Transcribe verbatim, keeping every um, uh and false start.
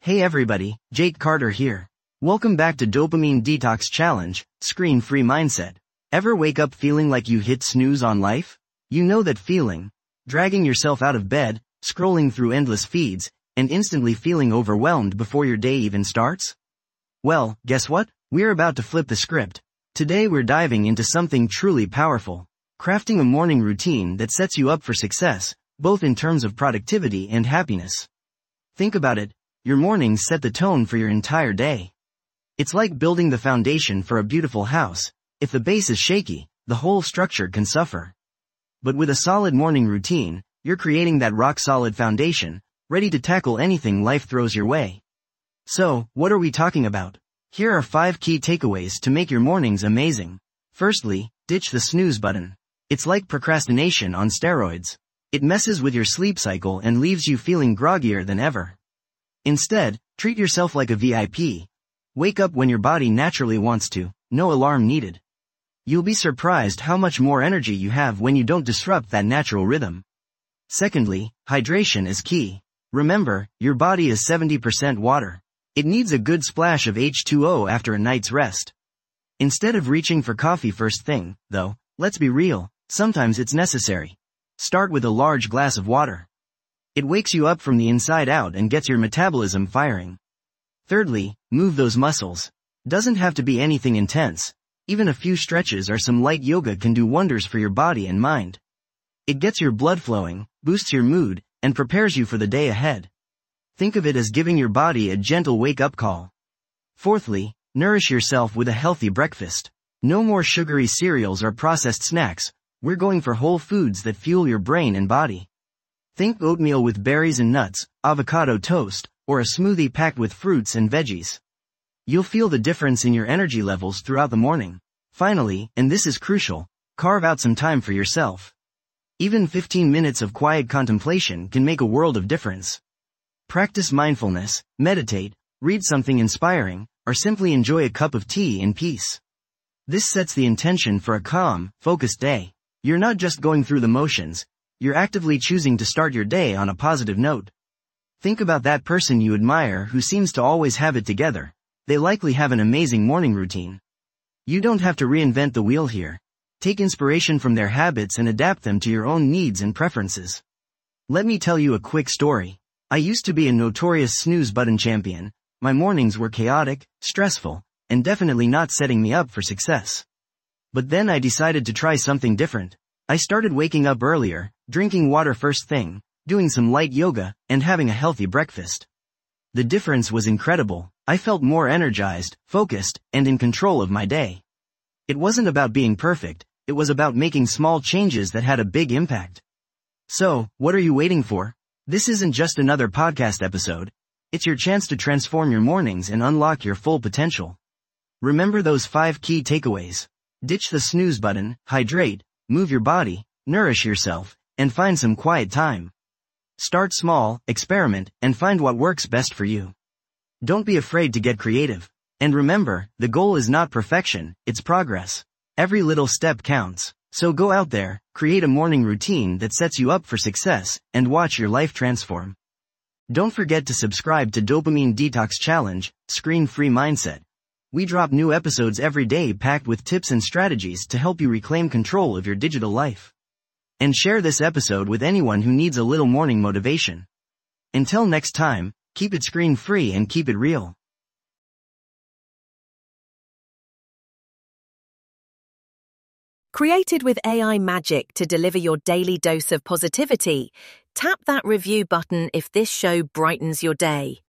Hey everybody, Jake Carter here. Welcome back to Dopamine Detox Challenge, Screen-Free Mindset. Ever wake up feeling like you hit snooze on life? You know that feeling. Dragging yourself out of bed, scrolling through endless feeds, and instantly feeling overwhelmed before your day even starts? Well, guess what? We're about to flip the script. Today we're diving into something truly powerful. Crafting a morning routine that sets you up for success, both in terms of productivity and happiness. Think about it. Your mornings set the tone for your entire day. It's like building the foundation for a beautiful house. If the base is shaky, the whole structure can suffer. But with a solid morning routine, you're creating that rock-solid foundation, ready to tackle anything life throws your way. So, what are we talking about? Here are five key takeaways to make your mornings amazing. Firstly, ditch the snooze button. It's like procrastination on steroids. It messes with your sleep cycle and leaves you feeling groggier than ever. Instead, treat yourself like a V I P. Wake up when your body naturally wants to, no alarm needed. You'll be surprised how much more energy you have when you don't disrupt that natural rhythm. Secondly, hydration is key. Remember, your body is seventy percent water. It needs a good splash of H two O after a night's rest. Instead of reaching for coffee first thing, though, let's be real, sometimes it's necessary. Start with a large glass of water. It wakes you up from the inside out and gets your metabolism firing. Thirdly, move those muscles. Doesn't have to be anything intense. Even a few stretches or some light yoga can do wonders for your body and mind. It gets your blood flowing, boosts your mood, and prepares you for the day ahead. Think of it as giving your body a gentle wake-up call. Fourthly, nourish yourself with a healthy breakfast. No more sugary cereals or processed snacks. We're going for whole foods that fuel your brain and body. Think oatmeal with berries and nuts, avocado toast, or a smoothie packed with fruits and veggies. You'll feel the difference in your energy levels throughout the morning. Finally, and this is crucial, carve out some time for yourself. Even fifteen minutes of quiet contemplation can make a world of difference. Practice mindfulness, meditate, read something inspiring, or simply enjoy a cup of tea in peace. This sets the intention for a calm, focused day. You're not just going through the motions. You're actively choosing to start your day on a positive note. Think about that person you admire who seems to always have it together. They likely have an amazing morning routine. You don't have to reinvent the wheel here. Take inspiration from their habits and adapt them to your own needs and preferences. Let me tell you a quick story. I used to be a notorious snooze button champion. My mornings were chaotic, stressful, and definitely not setting me up for success. But then I decided to try something different. I started waking up earlier, drinking water first thing, doing some light yoga, and having a healthy breakfast. The difference was incredible. I felt more energized, focused, and in control of my day. It wasn't about being perfect, it was about making small changes that had a big impact. So, what are you waiting for? This isn't just another podcast episode. It's your chance to transform your mornings and unlock your full potential. Remember those five key takeaways. Ditch the snooze button, hydrate, move your body, nourish yourself, and find some quiet time. Start small, experiment, and find what works best for you. Don't be afraid to get creative. And remember, the goal is not perfection, it's progress. Every little step counts. So go out there, create a morning routine that sets you up for success, and watch your life transform. Don't forget to subscribe to Dopamine Detox Challenge, Screen-Free Mindset. We drop new episodes every day packed with tips and strategies to help you reclaim control of your digital life. And share this episode with anyone who needs a little morning motivation. Until next time, keep it screen-free and keep it real. Created with A I magic to deliver your daily dose of positivity, tap that review button if this show brightens your day.